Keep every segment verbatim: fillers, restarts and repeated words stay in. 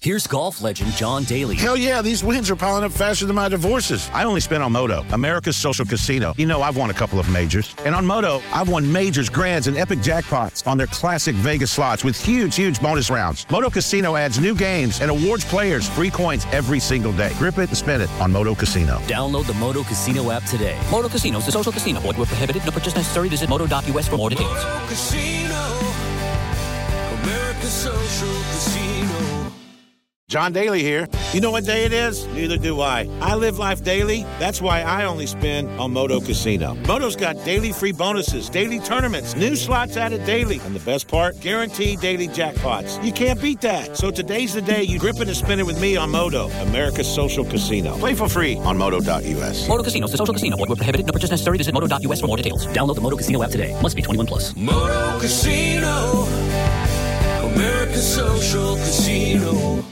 Here's golf legend John Daly. Hell yeah, these wins are piling up faster than my divorces. I only spent on Moto, America's social casino. You know, I've won a couple of majors. And on Moto, I've won majors, grands, and epic jackpots on their classic Vegas slots with huge, huge bonus rounds. Moto Casino adds new games and awards players free coins every single day. Grip it and spin it on Moto Casino. Download the Moto Casino app today. Moto Casino is a social casino. Void where prohibited. No purchase necessary. Visit moto dot U S for more details. Moto Casino, America's social casino. John Daly here. You know what day it is? Neither do I. I live life daily. That's why I only spin on Moto Casino. Moto's got daily free bonuses, daily tournaments, new slots added daily. And the best part? Guaranteed daily jackpots. You can't beat that. So today's the day you grip it and spin it with me on Moto, America's social casino. Play for free on moto dot U S. Moto Casino is a social casino. Void where prohibited. No purchase necessary. Visit moto dot U S for more details. Download the Moto Casino app today. Must be twenty-one plus. Moto Casino, America's social casino.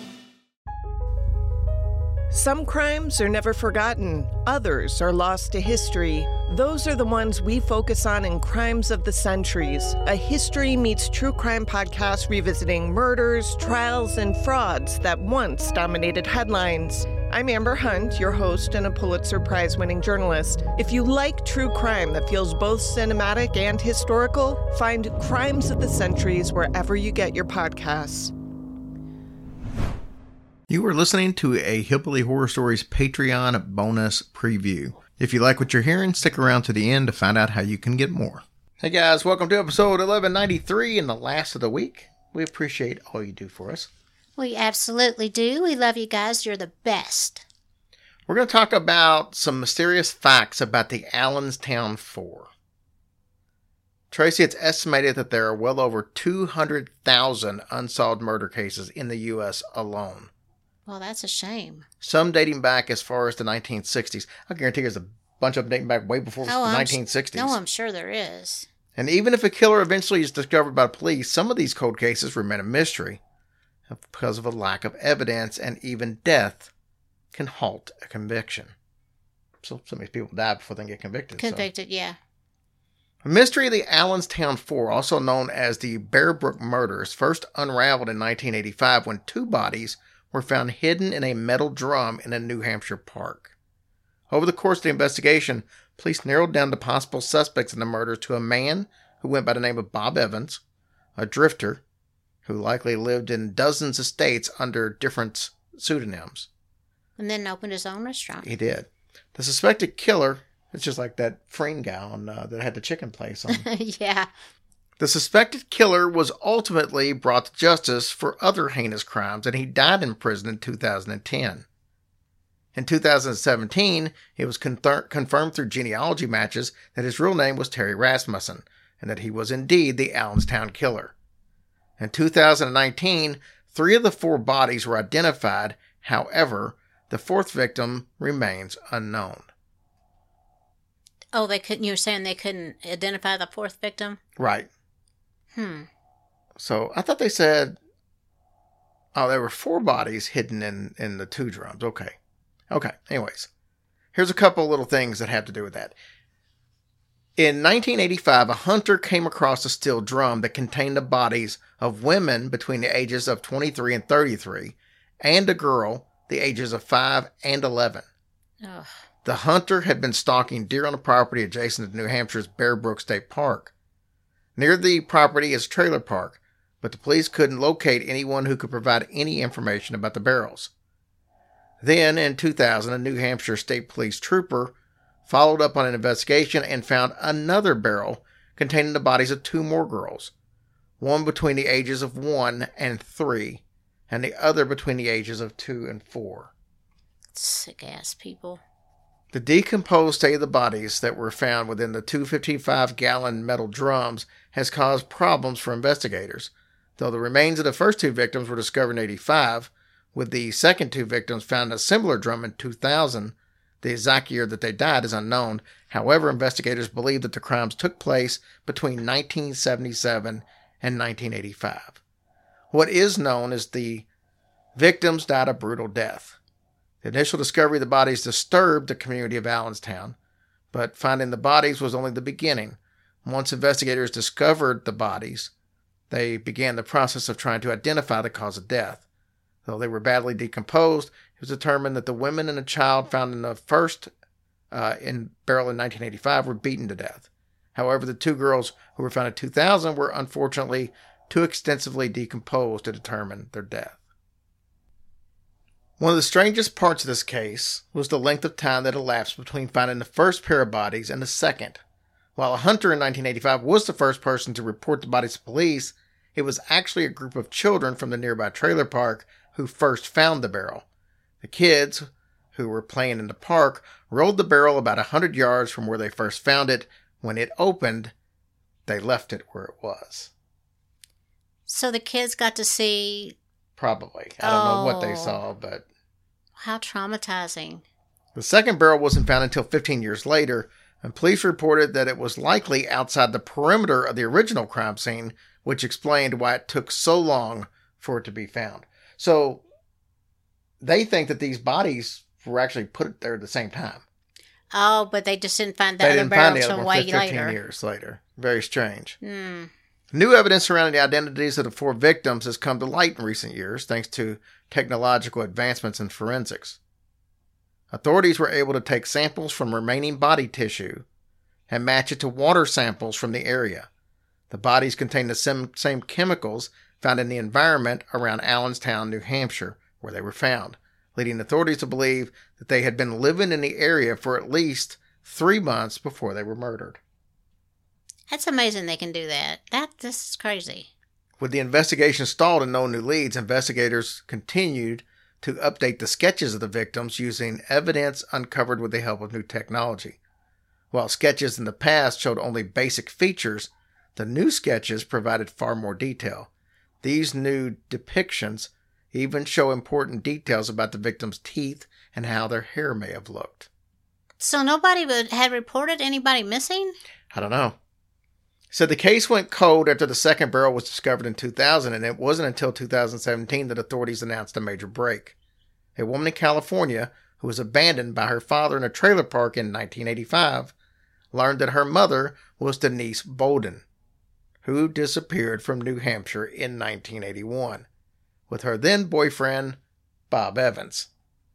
Some crimes are never forgotten. Others are lost to history. Those are the ones we focus on in Crimes of the Centuries, a history meets true crime podcast revisiting murders, trials, and frauds that once dominated headlines. I'm Amber Hunt, your host and a Pulitzer Prize-winning journalist. If you like true crime that feels both cinematic and historical, find Crimes of the Centuries wherever you get your podcasts. You are listening to a Hillbilly Horror Stories Patreon bonus preview. If you like what you're hearing, stick around to the end to find out how you can get more. Hey guys, welcome to episode eleven ninety-three and the last of the week. We appreciate all you do for us. We absolutely do. We love you guys. You're the best. We're going to talk about some mysterious facts about the Allenstown Four. Tracy, it's estimated that there are well over two hundred thousand unsolved murder cases in the U S alone. Well, that's a shame. Some dating back as far as the nineteen sixties. I guarantee there's a bunch of them dating back way before oh, the I'm nineteen sixties. No, I'm sure there is. And even if a killer eventually is discovered by police, some of these cold cases remain a mystery because of a lack of evidence, and even death can halt a conviction. So some of these people die before they get convicted. Convicted, so. yeah. The mystery of the Allenstown Four, also known as the Bear Brook murders, first unraveled in nineteen eighty-five when two bodies were found hidden in a metal drum in a New Hampshire park. Over the course of the investigation, police narrowed down the possible suspects in the murders to a man who went by the name of Bob Evans, a drifter who likely lived in dozens of states under different pseudonyms. And then opened his own restaurant. He did. The suspected killer, it's just like that Freen guy on, uh, that had the chicken place on. Yeah. The suspected killer was ultimately brought to justice for other heinous crimes, and he died in prison in two thousand ten. In two thousand seventeen, it was confir- confirmed through genealogy matches that his real name was Terry Rasmussen, and that he was indeed the Allenstown killer. In two thousand nineteen, three of the four bodies were identified. However, the fourth victim remains unknown. Oh, they couldn't, you were saying they couldn't identify the fourth victim? Right. Hmm. So I thought they said, oh, there were four bodies hidden in, in the two drums. Okay. Okay. Anyways, here's a couple little things that have to do with that. In nineteen eighty-five, a hunter came across a steel drum that contained the bodies of women between the ages of twenty-three and thirty-three, and a girl the ages of five and eleven. Ugh. The hunter had been stalking deer on a property adjacent to New Hampshire's Bear Brook State Park. Near the property is a trailer park, but the police couldn't locate anyone who could provide any information about the barrels. Then, in two thousand, a New Hampshire State Police trooper followed up on an investigation and found another barrel containing the bodies of two more girls, one between the ages of one and three, and the other between the ages of two and four. Sick-ass people. The decomposed state of the bodies that were found within the two fifty-five gallon metal drums has caused problems for investigators, though the remains of the first two victims were discovered in eighty-five, with the second two victims found in a similar drum in two thousand. The exact year that they died is unknown. However, investigators believe that the crimes took place between nineteen seventy-seven and nineteen eighty-five. What is known is the victims died a brutal death. The initial discovery of the bodies disturbed the community of Allenstown, but finding the bodies was only the beginning. Once investigators discovered the bodies, they began the process of trying to identify the cause of death. Though they were badly decomposed, it was determined that the women and a child found in the first uh, in barrel in nineteen eighty-five were beaten to death. However, the two girls who were found in two thousand were unfortunately too extensively decomposed to determine their death. One of the strangest parts of this case was the length of time that elapsed between finding the first pair of bodies and the second. While a hunter in nineteen eighty-five was the first person to report the bodies to police, it was actually a group of children from the nearby trailer park who first found the barrel. The kids, who were playing in the park, rolled the barrel about one hundred yards from where they first found it. When it opened, they left it where it was. So the kids got to see... Probably. I don't oh, know what they saw, but... How traumatizing. The second barrel wasn't found until fifteen years later, and police reported that it was likely outside the perimeter of the original crime scene, which explained why it took so long for it to be found. So, they think that these bodies were actually put there at the same time. Oh, but they just didn't find the they other didn't barrel find the until other one way for fifteen later. years later. Very strange. Hmm. New evidence surrounding the identities of the four victims has come to light in recent years thanks to technological advancements in forensics. Authorities were able to take samples from remaining body tissue and match it to water samples from the area. The bodies contain the same, same chemicals found in the environment around Allenstown, New Hampshire, where they were found, leading authorities to believe that they had been living in the area for at least three months before they were murdered. That's amazing they can do that. That This is crazy. With the investigation stalled and no new leads, investigators continued to update the sketches of the victims using evidence uncovered with the help of new technology. While sketches in the past showed only basic features, the new sketches provided far more detail. These new depictions even show important details about the victims' teeth and how their hair may have looked. So nobody would, had reported anybody missing? I don't know. So the case went cold after the second barrel was discovered in two thousand, and it wasn't until two thousand seventeen that authorities announced a major break. A woman in California, who was abandoned by her father in a trailer park in nineteen eighty-five, learned that her mother was Denise Bowden, who disappeared from New Hampshire in nineteen eighty-one, with her then-boyfriend, Bob Evans.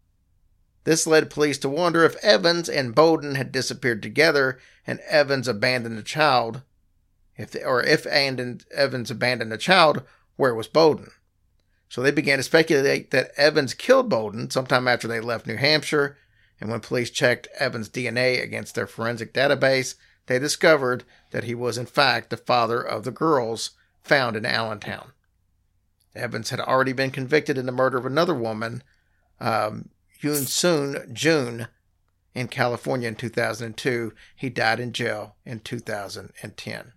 This led police to wonder if Evans and Bowden had disappeared together and Evans abandoned the child. If they, or if Evans abandoned the child, where was Bowden? So they began to speculate that Evans killed Bowden sometime after they left New Hampshire, and when police checked Evans' D N A against their forensic database, they discovered that he was in fact the father of the girls found in Allentown. Evans had already been convicted in the murder of another woman, um, Yoon Soon Jun, in California in two thousand two. He died in jail in two thousand ten.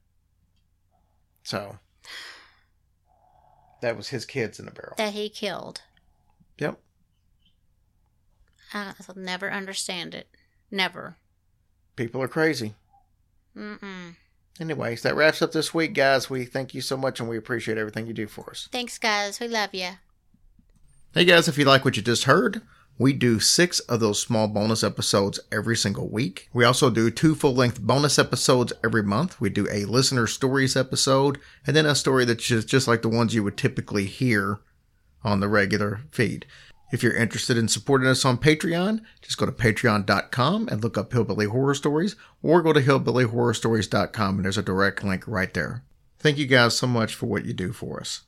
So, that was his kids in the barrel. That he killed. Yep. I'll never understand it. Never. People are crazy. Mm-mm. Anyways, that wraps up this week, guys. We thank you so much, and we appreciate everything you do for us. Thanks, guys. We love you. Hey, guys, if you like what you just heard, we do six of those small bonus episodes every single week. We also do two full-length bonus episodes every month. We do a listener stories episode, and then a story that's just, just like the ones you would typically hear on the regular feed. If you're interested in supporting us on Patreon, just go to patreon dot com and look up Hillbilly Horror Stories, or go to hillbilly horror stories dot com, and there's a direct link right there. Thank you guys so much for what you do for us.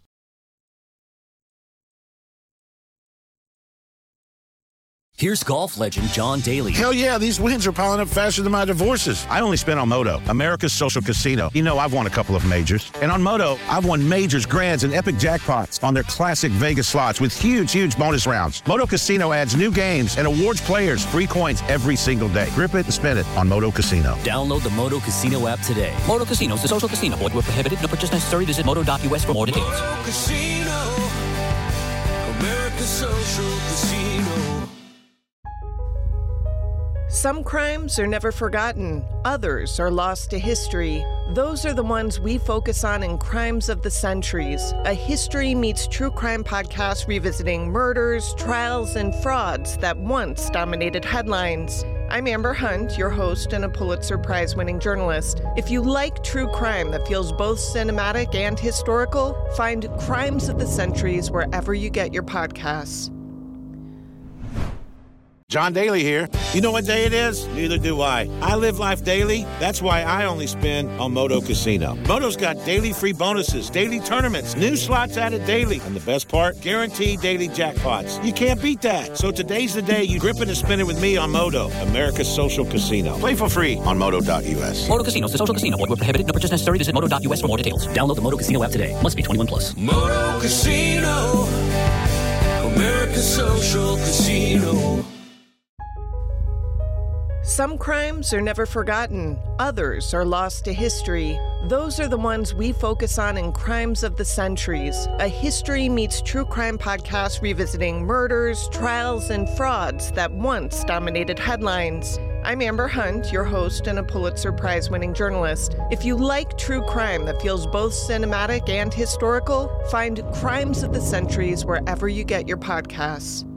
Here's golf legend John Daly. Hell yeah, these wins are piling up faster than my divorces. I only spent on Moto, America's social casino. You know, I've won a couple of majors. And on Moto, I've won majors, grands, and epic jackpots on their classic Vegas slots with huge, huge bonus rounds. Moto Casino adds new games and awards players free coins every single day. Grip it and spin it on Moto Casino. Download the Moto Casino app today. Moto Casino is a social casino. Void where prohibited. No purchase necessary. Visit moto dot u s for more details. Moto Casino, America's social casino. Some crimes are never forgotten. Others are lost to history. Those are the ones we focus on in Crimes of the Centuries, a history meets true crime podcast revisiting murders, trials, and frauds that once dominated headlines. I'm Amber Hunt, your host and a Pulitzer Prize-winning journalist. If you like true crime that feels both cinematic and historical, find Crimes of the Centuries wherever you get your podcasts. John Daly here. You know what day it is? Neither do I. I live life daily. That's why I only spin on Moto Casino. Moto's got daily free bonuses, daily tournaments, new slots added daily. And the best part? Guaranteed daily jackpots. You can't beat that. So today's the day you grip it and spin it with me on Moto, America's social casino. Play for free on moto dot u s. Moto Casino is a social casino. Void where prohibited. No purchase necessary. Visit moto dot u s for more details. Download the Moto Casino app today. Must be twenty-one plus. Moto Casino, America's social casino. Some crimes are never forgotten. Others are lost to history. Those are the ones we focus on in Crimes of the Centuries, a history meets true crime podcast revisiting murders, trials, and frauds that once dominated headlines. I'm Amber Hunt, your host and a Pulitzer Prize-winning journalist. If you like true crime that feels both cinematic and historical, find Crimes of the Centuries wherever you get your podcasts.